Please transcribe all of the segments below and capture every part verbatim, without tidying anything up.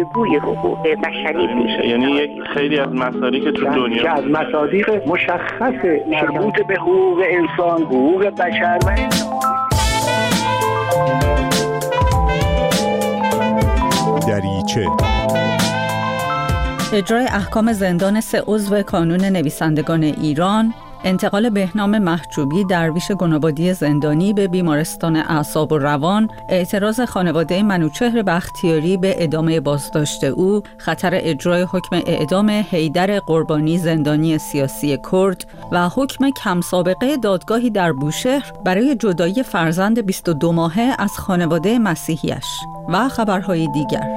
الگوی حقوق بشری پیش. یعنی یک خیلی از مسائلی که تو دنیا که از مصادیق مشخص مربوط به حقوق انسان، حقوق بشر و دریچه اجرای احکام زندان سه عضو کانون نویسندگان ایران، انتقال بهنام محجوبی درویش گنابادی زندانی به بیمارستان اعصاب و روان، اعتراض خانواده منوچهر بختیاری به ادامه بازداشت او، خطر اجرای حکم اعدام حیدر قربانی زندانی سیاسی کرد و حکم کم سابقه دادگاهی در بوشهر برای جدایی فرزند بیست و دو ماهه از خانواده مسیحیش و خبرهای دیگر.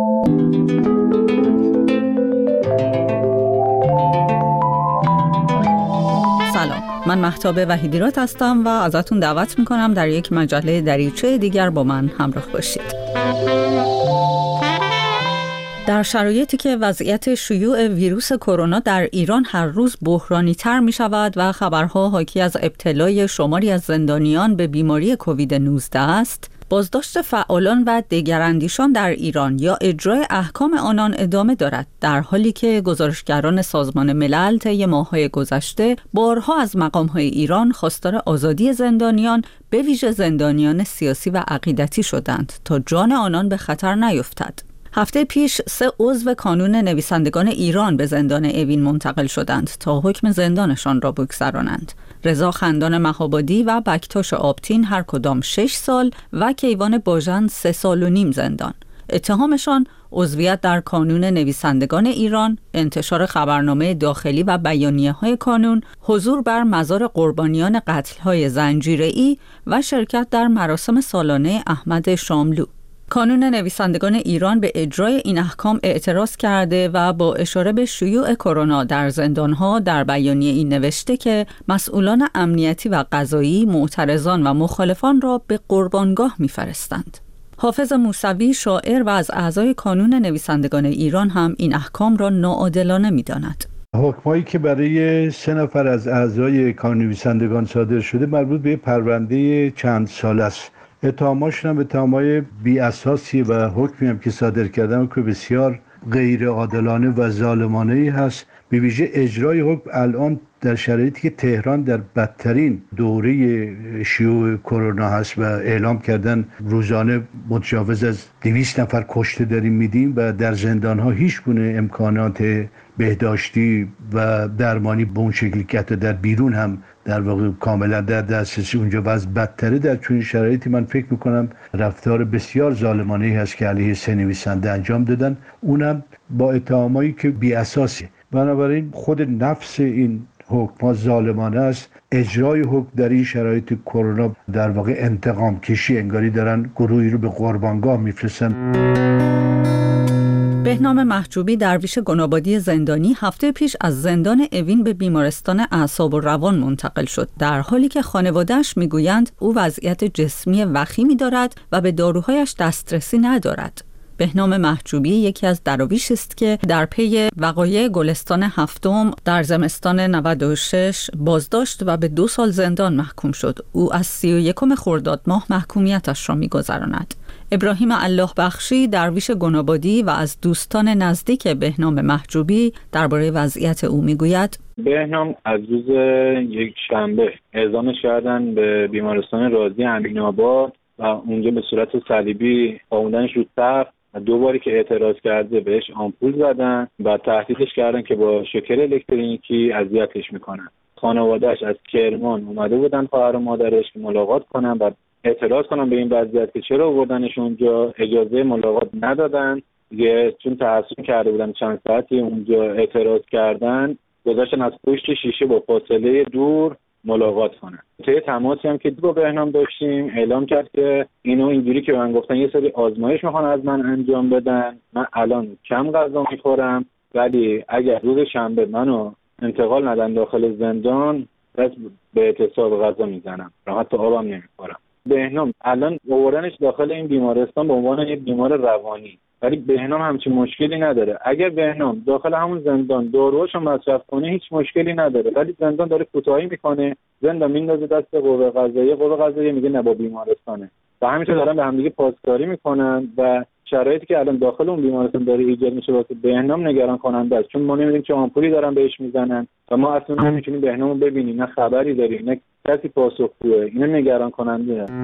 سلام، من مهتاب وحیدیرات هستم و ازتون دعوت میکنم در یک مجله دریچه دیگر با من همراه باشید. در شرایطی که وضعیت شیوع ویروس کرونا در ایران هر روز بحرانی تر می شود و خبرها حاکی از ابتلای شماری از زندانیان به بیماری کووید نوزده است، بازداشت فعالان و دگراندیشان در ایران یا اجرای احکام آنان ادامه دارد، در حالی که گزارشگران سازمان ملل طی ماه‌های گذشته بارها از مقام‌های ایران خواستار آزادی زندانیان، به ویژه زندانیان سیاسی و عقیدتی شدند تا جان آنان به خطر نیفتد. هفته پیش سه عضو کانون نویسندگان ایران به زندان اوین منتقل شدند تا حکم زندانشان را بگذرانند. رضا خندان مهابادی و بکتاش آبتین هر کدام شش سال و کیوان باژن سه سال و نیم زندان. اتهامشان عضویت در کانون نویسندگان ایران، انتشار خبرنامه داخلی و بیانیه‌های کانون، حضور بر مزار قربانیان قتل‌های زنجیره‌ای و شرکت در مراسم سالانه احمد شاملو. کانون نویسندگان ایران به اجرای این احکام اعتراض کرده و با اشاره به شیوع کرونا در زندانها در بیانیه این نوشته که مسئولان امنیتی و قضایی معترضان و مخالفان را به قربانگاه می‌فرستند. حافظ موسوی، شاعر و از اعضای کانون نویسندگان ایران، هم این احکام را ناعادلانه می‌داند. حکمایی که برای سه نفر از اعضای کانون نویسندگان صادر شده مربوط به پرونده چند سال است. اتهاماشون هم اتهامای بی اساسی و حکمی هم که صادر کردن که بسیار غیر عادلانه و ظالمانه‌ای هست. به ویژه اجرای حکم الان در شرایطی که تهران در بدترین دوره شیوع کرونا هست و اعلام کردن روزانه متجاوز از دویست نفر کشته داریم میدیم و در زندان‌ها هیچ گونه امکانات بهداشتی و درمانی به اون شکلی که در بیرون هم در واقع کاملا در دسترسی اونجا وضع بدتره. در چنین شرایطی من فکر میکنم رفتار بسیار ظالمانه‌ای هست که علیه سه نویسنده انجام دادن، اونم با اتهامایی که بی اساسه. بنابراین خود نفس این حکم ظالمانه است. اجرای حکم در این شرایط کرونا در واقع انتقام کشی، انگاری دارن گروهی رو به قربانگاه میفرستن. بهنام محجوبی درویش گنابادی زندانی هفته پیش از زندان اوین به بیمارستان اعصاب و روان منتقل شد، در حالی که خانواده‌اش میگویند او وضعیت جسمی وخیمی دارد و به داروهایش دسترسی ندارد. بهنام محجوبی یکی از دراویشی است که در پی وقایع گلستان هفتم در زمستان نود و شش بازداشت و به دو سال زندان محکوم شد. او از سی و یکم خرداد ماه محکومیتش را می‌گذراند. ابراهیم الله بخشی درویش گنابادی و از دوستان نزدیک بهنام محجوبی درباره وضعیت او میگوید: بهنام از روز یک شنبه اعزامش کردن به بیمارستان رازی امین‌آباد و اونجا به صورت صلیبی آوردنش رو تخت. دو باری که اعتراض کرده بهش آمپول زدن و تهدیدش کردن که با شوکر الکتریکی اذیتش میکنن. خانواده‌اش از کرمان اومده بودن خواهر و مادرش که ملاقات کنن و اعتراض کنن به این وضعیت که چرا آوردنش اونجا، اجازه ملاقات ندادن دیگه، چون تحصیل کرده بودن چند ساعتی اونجا اعتراض کردن، گذاشتن از پشت شیشه با فاصله دور ملاقات کنن. طی تماسی هم که با بهنام داشتیم اعلام کرد که اینو اینجوری که من گفتن یه سری آزمایش میخوان از من انجام بدن، من الان کم غذا میخورم ولی اگر روز شنبه منو انتقال ندن داخل زندان دست به اعتصاب غذا میزنم، راحت آبم نمیخورم. بهنام الان آوردنش داخل این بیمارستان به عنوان یک بیمار روانی، ولی بهنام همچین مشکلی نداره. اگر بهنام داخل همون زندان داروهاشو مصرف کنه هیچ مشکلی نداره، ولی زندان داره کوتاهی میکنه، زندان میندازه دست قوه قضاییه، قوه قضاییه میگه نه با بیمارستانه. و همینطور دارن به همدیگه پاسداری میکنن و شرایطی که الان داخل اون بیمارستان داره ایجاد میشه واسه بهنام نگران کننده است، چون ما نمیدونیم چه آمپولی دارن بهش میزنن و ما اصلا نمیتونیم بهنامو ببینیم، نه خبری داریم نه کسی پاسخگوه. اینا نگران کننده است.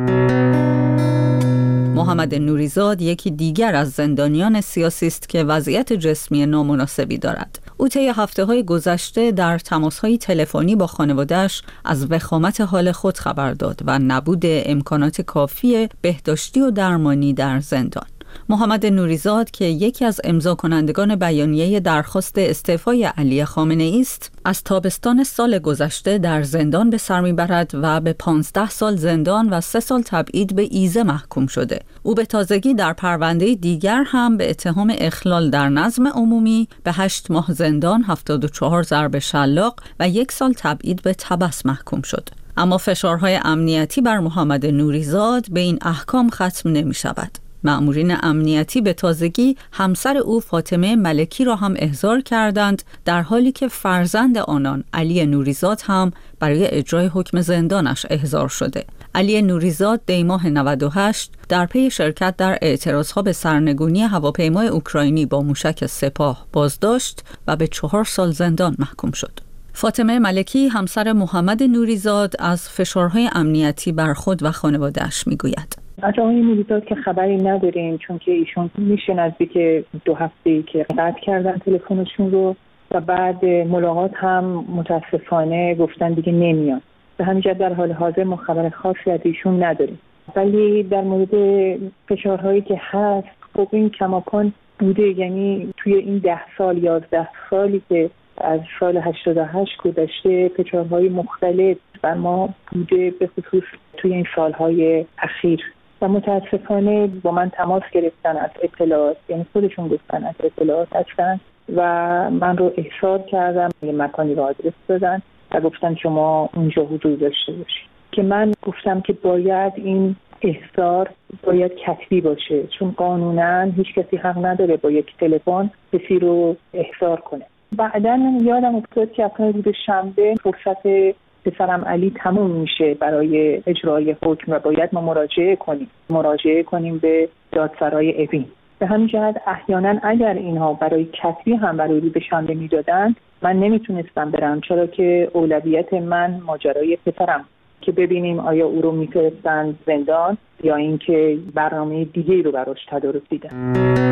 محمد نوریزاد یکی دیگر از زندانیان سیاسی است که وضعیت جسمی نامناسبی دارد. او طی هفته‌های گذشته در تماس‌های تلفنی با خانواده‌اش از وخامت حال خود خبر داد و نبود امکانات کافی بهداشتی و درمانی در زندان. محمد نوریزاد که یکی از امضا کنندگان بیانیه درخواست استعفای علی خامنه‌ای است، از تابستان سال گذشته در زندان به سر میبرد و به پانزده سال زندان و سه سال تبعید به ایزه محکوم شده. او به تازگی در پرونده دیگر هم به اتهام اخلال در نظم عمومی به هشت ماه زندان، هفتاد و چهار ضرب شلاق و یک سال تبعید به تبس محکوم شد. اما فشارهای امنیتی بر محمد نوریزاد به این احکام ختم نمی شود. مأمورین امنیتی به تازگی همسر او فاطمه ملکی را هم احضار کردند، در حالی که فرزند آنان علی نوریزاد هم برای اجرای حکم زندانش احضار شده. علی نوریزاد دیماه نود و هشت در پی شرکت در اعتراضها به سرنگونی هواپیمای اوکراینی با موشک سپاه بازداشت و به چهار سال زندان محکوم شد. فاطمه ملکی همسر محمد نوریزاد از فشارهای امنیتی بر خود و خانواده‌اش میگوید: از آقای نوریزاد که خبری نداریم، چون که ایشون میشه نزدیک دو هفته‌ای که قطع کردن تلفنشون رو و بعد ملاقات هم متاسفانه گفتن دیگه نمیان. به همین جهت در حال حاضر ما خبر خاصی از ایشون نداریم. ولی در مورد فشارهایی که هست، خب این کماکان بوده، یعنی توی این ده سال یازده سالی که از سال هشتاد و هشت گذشته فشارهای مختلف بر ما بوده، به خصوص توی این سالهای اخیر. و متاسفانه با من تماس گرفتن از اطلاعات، یعنی خودشون گفتن از اطلاعات هستن و من رو احضار کردم، یه مکانی رو آدرس دادن و گفتن شما اونجا حضور داشته باشید، که من گفتم که باید این احضار باید کتبی باشه، چون قانونا هیچ کسی حق نداره با یک تلفن کسی رو احضار کنه. بعداً یادم افتاد که اصلا روز شنبه فرصت پسرم علی تموم میشه برای اجرای حکم و باید ما مراجعه کنیم مراجعه کنیم به دادسرای اوین. به همین جهت احیانا اگر اینها برای کتبی هم برای روز شنبه میدادن، من نمیتونستم برم، چرا که اولویت من ماجرای پسرم که ببینیم آیا او رو میفرستن زندان یا اینکه برنامه دیگه‌ای رو براش تدارک دیدن.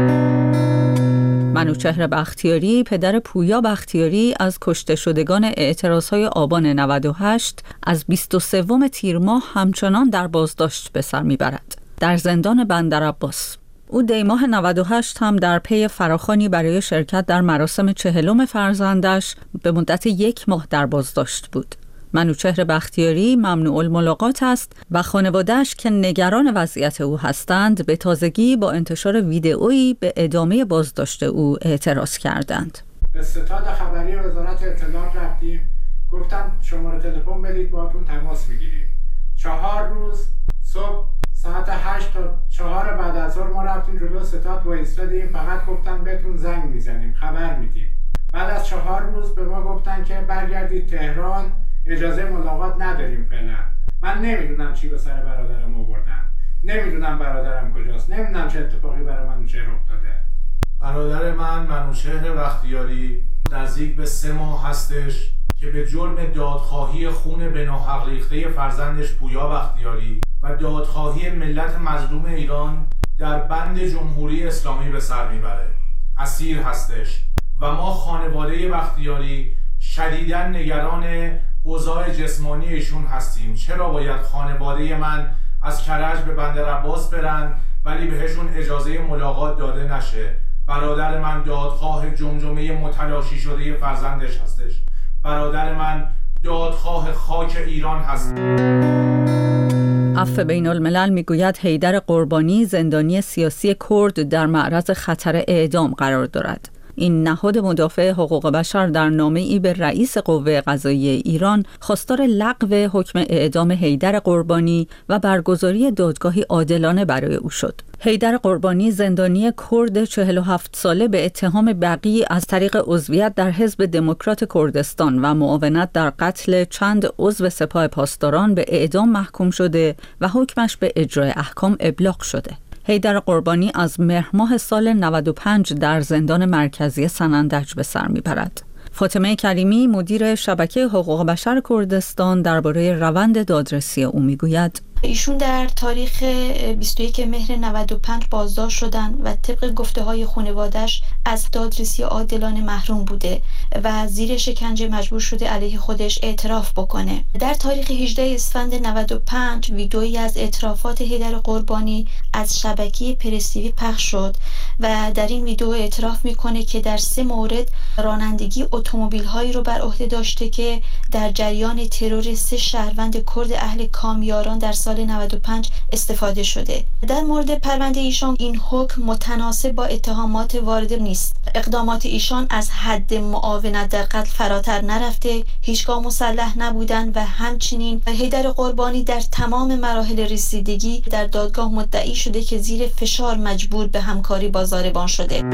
منوچهر بختیاری، پدر پویا بختیاری، از کشته شدگان اعتراضهای آبان نود و هشت از بیست و سوم تیر ماه همچنان در بازداشت به سر میبرد، در زندان بندرعباس. او دیماه نود و هشت هم در پی فراخوانی برای شرکت در مراسم چهلم فرزندش به مدت یک ماه در بازداشت بود. منوچهر بختیاری ممنوع الملاقات است و خانواده‌اش که نگران وضعیت او هستند به تازگی با انتشار ویدئویی به ادامه بازداشت او اعتراض کردند. به ستاد خبری وزارت اطلاعات رفتیم، گفتن شماره تلفن بدید باهاتون تماس میگیریم. چهار روز صبح ساعت هشت تا چهار بعد از ظهر ما رفتیم جلو ستاد وایسادیم، فقط گفتن بهتون زنگ میزنیم، خبر میدیم. بعد از چهار روز به ما گفتن که برگردید تهران، اجازه ملاقات نداریم فعلا. من نمیدونم چی به سر برادرم آوردن، نمیدونم برادرم کجاست، نمیدونم چه اتفاقی برای منوچهر افتاده. برادر من منوچهر بختیاری نزدیک به سه ماه هستش که به جرم دادخواهی خون به ناحق ریخته فرزندش پویا بختیاری و دادخواهی ملت مظلوم ایران در بند جمهوری اسلامی به سر میبره. اسیر هستش و ما خانواده بختیاری شدیداً نگران اوضاع جسمانی ایشون هستیم. چرا باید خانواده من از کرج به بندرعباس برن ولی بهشون اجازه ملاقات داده نشه؟ برادر من دادخواه جمجمه متلاشی شده فرزندش هستش. برادر من دادخواه خاک ایران هست. عفو بین الملل میگوید حیدر قربانی زندانی سیاسی کرد در معرض خطر اعدام قرار دارد. این نهاد مدافع حقوق بشر در نامه‌ای به رئیس قوه قضاییه ایران خواستار لغو حکم اعدام حیدر قربانی و برگزاری دادگاهی عادلانه برای او شد. حیدر قربانی زندانی کرد چهل و هفت ساله به اتهام بغی از طریق عضویت در حزب دموکرات کردستان و معاونت در قتل چند عضو سپاه پاسداران به اعدام محکوم شده و حکمش به اجرای احکام ابلاغ شده. حیدر قربانی از مهر ماه سال نود و پنج در زندان مرکزی سنندج به سر میبرد. فاطمه کریمی مدیر شبکه حقوق بشر کردستان درباره روند دادرسی او میگوید: ایشون در تاریخ بیست و یک مهر نود و پنج بازداشت شدن و طبق گفته های خانواده‌اش از دادرسی عادلانه محروم بوده و زیر شکنجه مجبور شده علیه خودش اعتراف بکنه. در تاریخ هجدهم اسفند نود و پنج ویدئویی از اعترافات حیدر قربانی از شبکه پرس تیوی پخش شد و در این ویدئو اعتراف میکنه که در سه مورد رانندگی اتومبیل هایی رو بر عهده داشته که در جریان ترور سه شهروند کرد اهل کامیاران در سال نود و پنج استفاده شده. در مورد پرونده ایشان این حکم متناسب با اتهامات وارد نیست. اقدامات ایشان از حد معاونت در قتل فراتر نرفته، هیچگاه مسلح نبودن و همچنین حیدر قربانی در تمام مراحل رسیدگی در دادگاه مدعی شده که زیر فشار مجبور به همکاری با ضاربان شده.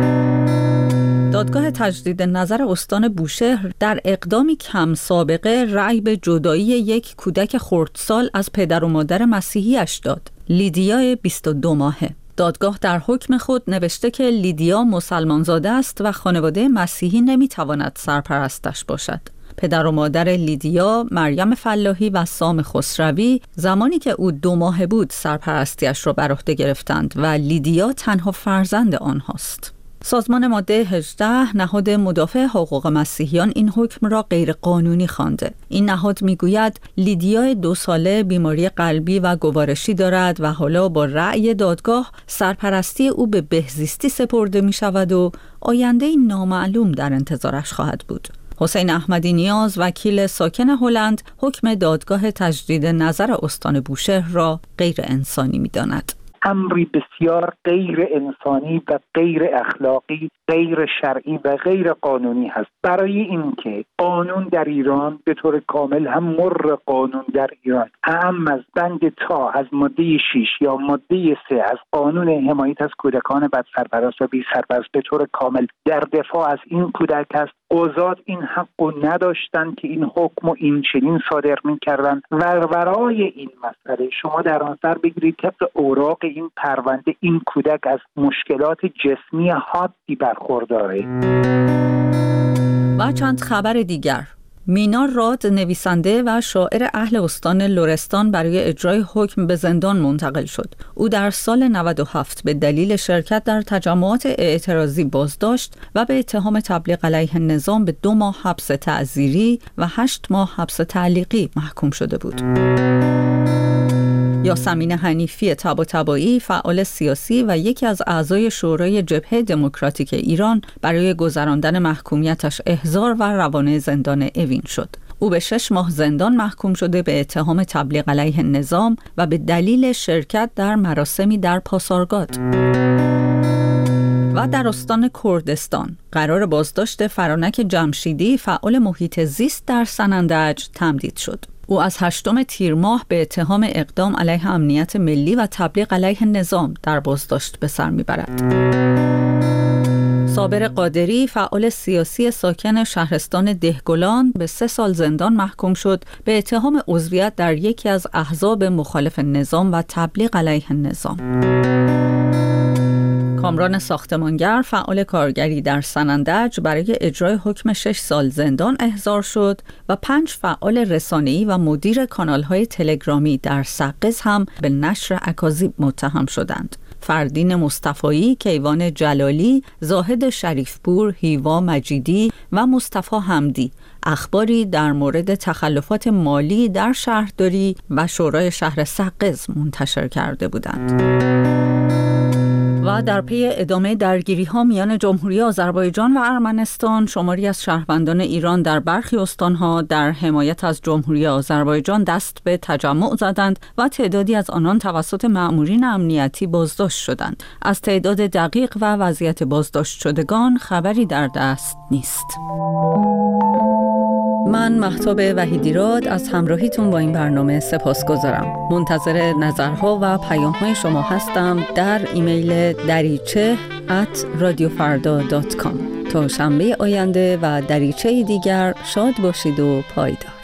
دادگاه تجدید نظر استان بوشهر در اقدامی کم سابقه رأی به جدایی یک کودک خردسال از پدر و مادر مسیحیش داد، لیدیا بیست و دو ماهه. دادگاه در حکم خود نوشته که لیدیا مسلمانزاده است و خانواده مسیحی نمیتواند سرپرستش باشد. پدر و مادر لیدیا، مریم فلاحی و سام خسروی، زمانی که او دو ماهه بود سرپرستیش را بر عهده گرفتند و لیدیا تنها فرزند آنهاست. سازمان ماده هجده نهاد مدافع حقوق مسیحیان این حکم را غیر قانونی خوانده. این نهاد میگوید لیدیا دو ساله بیماری قلبی و گوارشی دارد و حالا با رأی دادگاه سرپرستی او به بهزیستی سپرده می شود و آینده نامعلوم در انتظارش خواهد بود. حسین احمدی نیاز وکیل ساکن هلند حکم دادگاه تجدید نظر استان بوشهر را غیر انسانی می داند. امری بسیار غیر انسانی و غیر اخلاقی، غیر شرعی و غیر قانونی هست. برای اینکه قانون در ایران به طور کامل هم مر قانون در ایران اهم از بند تا از ماده شش یا ماده سه از قانون حمایت از کودکان بد سرپرست و بی سرپرست به طور کامل در دفاع از این کودک است، قضات این حقو نداشتند که این حکم و این چنین صادر می‌کردند و ورای این مسئله شما در نظر بگیرید طبق اوراق این پرونده این کودک از مشکلات جسمی حادی برخورداره. و چند خبر دیگر. مینا راد نویسنده و شاعر اهل استان لرستان برای اجرای حکم به زندان منتقل شد. او در سال نود و هفت به دلیل شرکت در تجمعات اعتراضی بازداشت و به اتهام تبلیغ علیه نظام به دو ماه حبس تعزیری و هشت ماه حبس تعلیقی محکوم شده بود. یاسمین حنیفی طباطبایی فعال سیاسی و یکی از اعضای شورای جبهه دموکراتیک ایران برای گذراندن محکومیتش احضار و روانه زندان اوین شد. او به شش ماه زندان محکوم شده به اتهام تبلیغ علیه نظام و به دلیل شرکت در مراسمی در پاسارگاد. و در استان کردستان قرار بازداشت فرانک جمشیدی فعال محیط زیست در سنندج تمدید شد. او از هشتم تیر ماه به اتهام اقدام علیه امنیت ملی و تبلیغ علیه نظام در بازداشت به سر میبرد. صابر قادری فعال سیاسی ساکن شهرستان دهگلان به سه سال زندان محکوم شد به اتهام عضویت در یکی از احزاب مخالف نظام و تبلیغ علیه نظام. کامران ساختمانگر فعال کارگری در سنندج برای اجرای حکم شش سال زندان احضار شد و پنج فعال رسانه‌ای و مدیر کانال‌های تلگرامی در سقز هم به نشر اکاذیب متهم شدند. فردین مصطفایی، کیوان جلالی، زاهد شریفپور، هیوا مجیدی و مصطفی حمدی اخباری در مورد تخلفات مالی در شهرداری و شورای شهر سقز منتشر کرده بودند. و در پی ادامه درگیری‌ها میان جمهوری آذربایجان و ارمنستان، شماری از شهروندان ایران در برخی استان‌ها در حمایت از جمهوری آذربایجان دست به تجمع زدند و تعدادی از آنان توسط مأمورین امنیتی بازداشت شدند. از تعداد دقیق و وضعیت بازداشت شدگان خبری در دست نیست. من مهتاب وحیدی‌راد از همراهیتون با این برنامه سپاسگزارم. منتظر نظرها و پیام‌های شما هستم در ایمیل دریچه ات رادیو فردا دات کام. تا شنبه آینده و دریچه دیگر شاد باشید و پایدار.